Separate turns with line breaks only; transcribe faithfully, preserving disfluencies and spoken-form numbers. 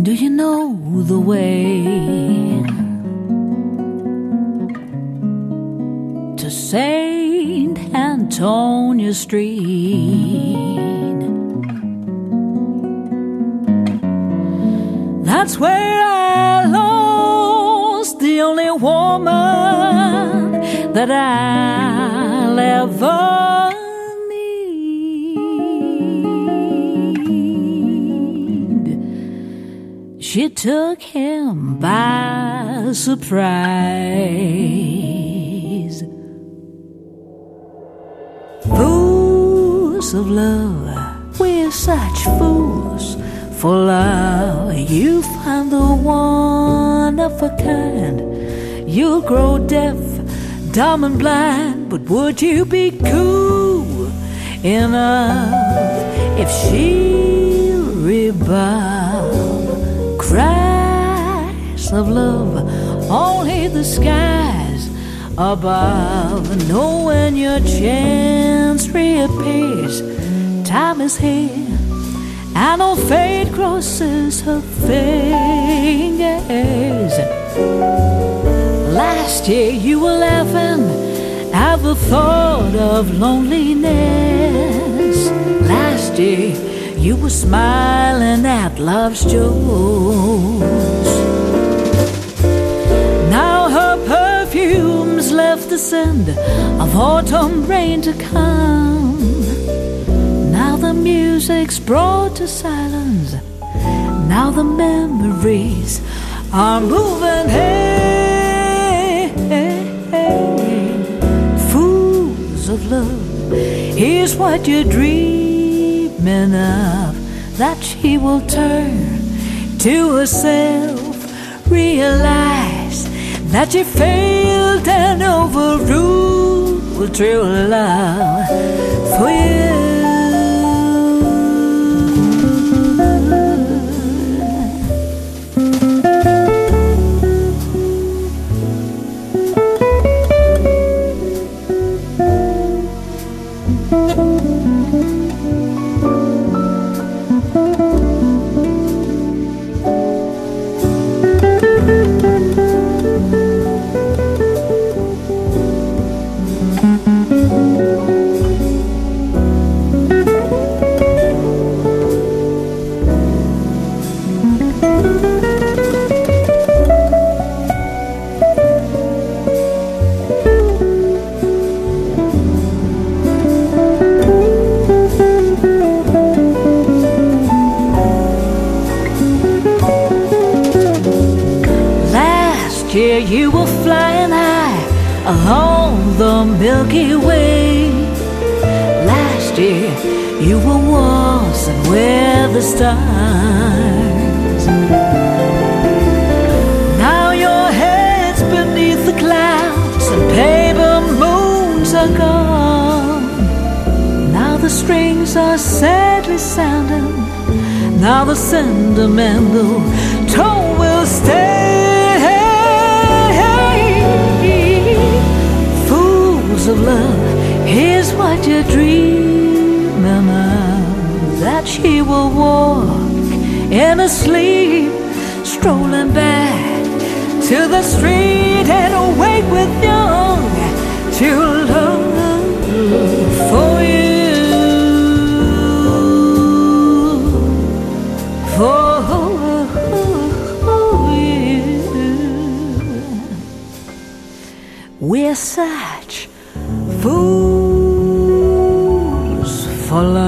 Do you know the way to Saint Antonio Street? That's where I lost the only woman that I'll ever need. She took him by surprise. Fools of love, we're such fools for love. You find the one of a kind. You'll grow deaf, dumb and blind, but would you be cool enough if she'll revolve? Cries of love, only the skies above know when your chance reappears. Time is here, and old fate crosses her fingers. Last year you were laughing at the thought of loneliness. Last year you were smiling at love's jokes. Now her perfumes left the scent of autumn rain to come. Now the music's brought to silence. Now the memories are moving. Hey, hey, hey. Fools of love, here's what you're dreaming of, that she will turn to herself, realize that you failed and overruled true love for you. Here you were flying high along the Milky Way. Last year you were waltzing with the stars. Now your head's beneath the clouds and paper moons are gone. Now the strings are sadly sounding. Now the sentimental tone will stay. Of love, here's what you're dreaming of, that she will walk in her sleep, strolling back to the street and awake with young to love for you, for you. We're such fools for love.